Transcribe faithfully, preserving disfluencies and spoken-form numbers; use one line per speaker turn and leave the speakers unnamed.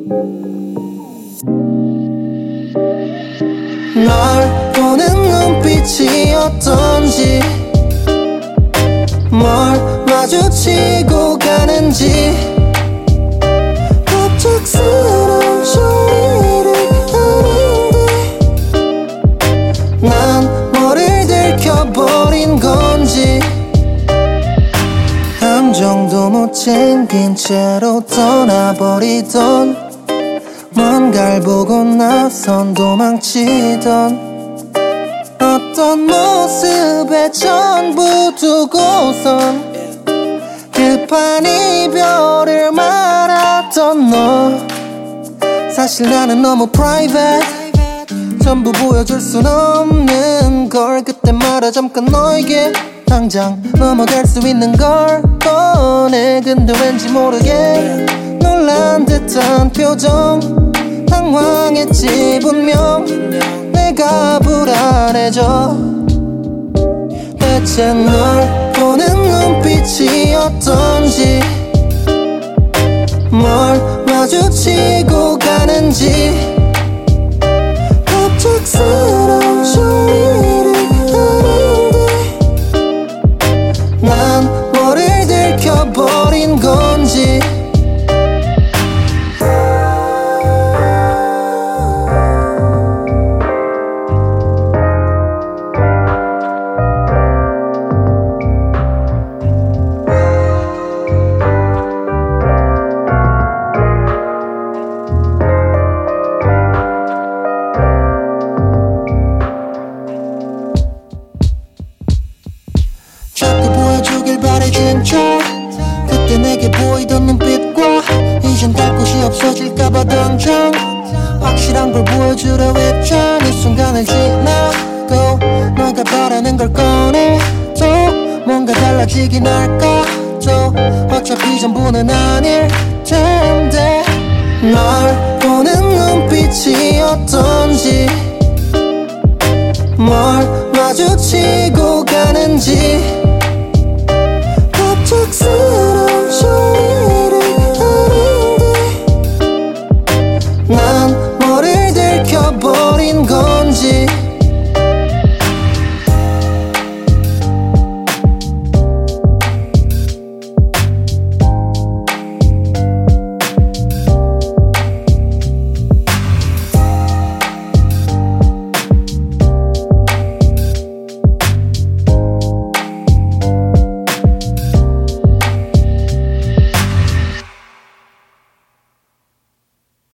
널 보는 눈빛이 어떤지, 뭘 마주치고 가는지, 갑작스러운 정리를 하는데 난 뭐를 들켜버린 건지, 감정도 못 챙긴 채로 떠나버리던, 뭔가를 보고 나선 도망치던 어떤 모습에 전부 두고선 급한 이별을 말았던 너. 사실 나는 너무 private, 전부 보여줄 순 없는 걸. 그때 말아 잠깐 너에게 당장 넘어갈 수 있는 걸 꺼내. 근데 왠지 모르게 놀란 듯한 표정, 당황했지 분명. 내가 불안해져. 대체 널 보는 눈빛이 어떤지, 뭘 마주치고 가는지, 갑작스러운 정리를 하는데 난 뭐를 들켜버린 건지. 자꾸 보여주길 바래 진짜. 그때 내게 보이던 눈빛과 이젠 갈 곳이 없어질까봐 당장 확실한 걸 보여주려 했잖아. 이 순간을 지나고 너가 바라는 걸 꺼내. 또 뭔가 달라지긴 할까. 또 어차피 전부는 아닐 텐데. 널 보는 눈빛이 어떤지, 뭘 마주치고 가는지,